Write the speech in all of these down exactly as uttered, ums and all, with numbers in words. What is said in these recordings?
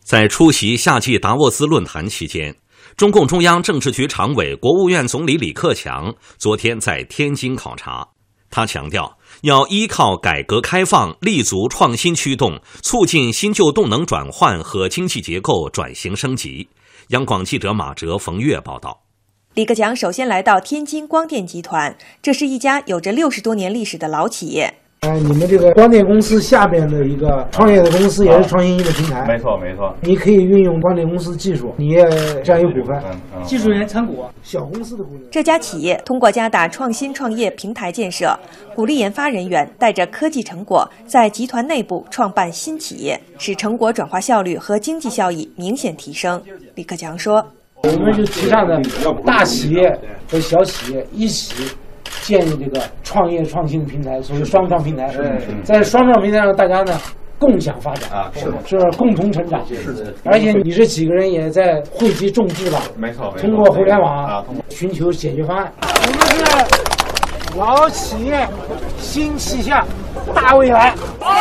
在出席夏季达沃斯论坛期间，中共中央政治局常委、国务院总理李克强昨天在天津考察。他强调，要依靠改革开放，立足创新驱动，促进新旧动能转换和经济结构转型升级。央广记者马哲、冯月报道。 李克强首先来到天津光电集团，这是一家有着六十多年历史的老企业。 哎，你们这个光电公司下边的一个创业的公司，也是创新型的平台。 没错，没错。 你可以运用光电公司技术，你也占有股份， 技术员参股， 小公司的股。 这家企业通过加大创新创业平台建设，鼓励研发人员带着科技成果在集团内部创办新企业，使成果转化效率和经济效益明显提升。李克强说：“ 我们就提倡的大企业和小企业一起建立这个创业创新的平台，所谓双创平台。在双创平台上，大家呢共享发展啊，是是共同成长。是的，而且你这几个人也在汇集众志吧？ 没错， 通过互联网啊，寻求解决方案。我们是老企业，新气象，大未来。”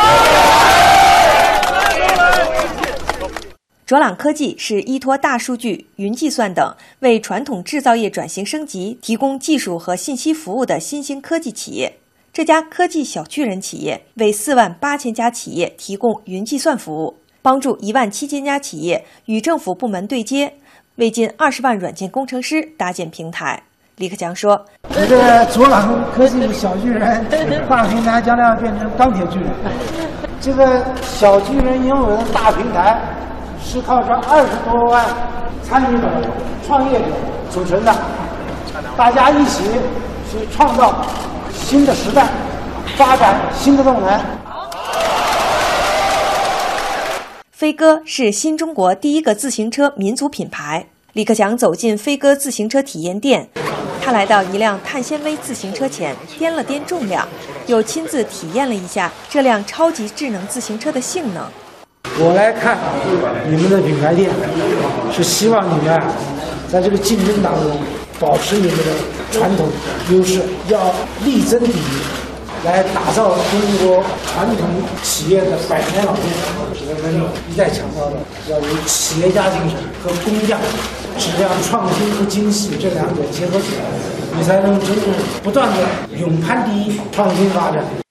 卓朗科技是依托大数据、云计算等，为传统制造业转型升级提供技术和信息服务的新兴科技企业。这家科技小巨人企业为四万八千家企业提供云计算服务，帮助一万七千家企业与政府部门对接，为近二十万软件工程师搭建平台。李克强说：“ 你这个卓朗科技小巨人大平台将来要变成钢铁巨人，这个小巨人拥有的大平台。”是靠着二十多万参与者、创业者组成的，大家一起去创造新的时代，发展新的动能。 飞鸽是新中国第一个自行车民族品牌。李克强走进飞鸽自行车体验店，他来到一辆碳纤维自行车前，掂了掂重量，又亲自体验了一下这辆超级智能自行车的性能。 我来看你们的品牌店，是希望你们在这个竞争当中保持你们的传统优势，要力争第一，来打造中国传统企业的百年老店。我们一再强调的，要有企业家精神和工匠，质量创新和精细这两者结合起来，你才能真正不断的勇攀第一，创新发展。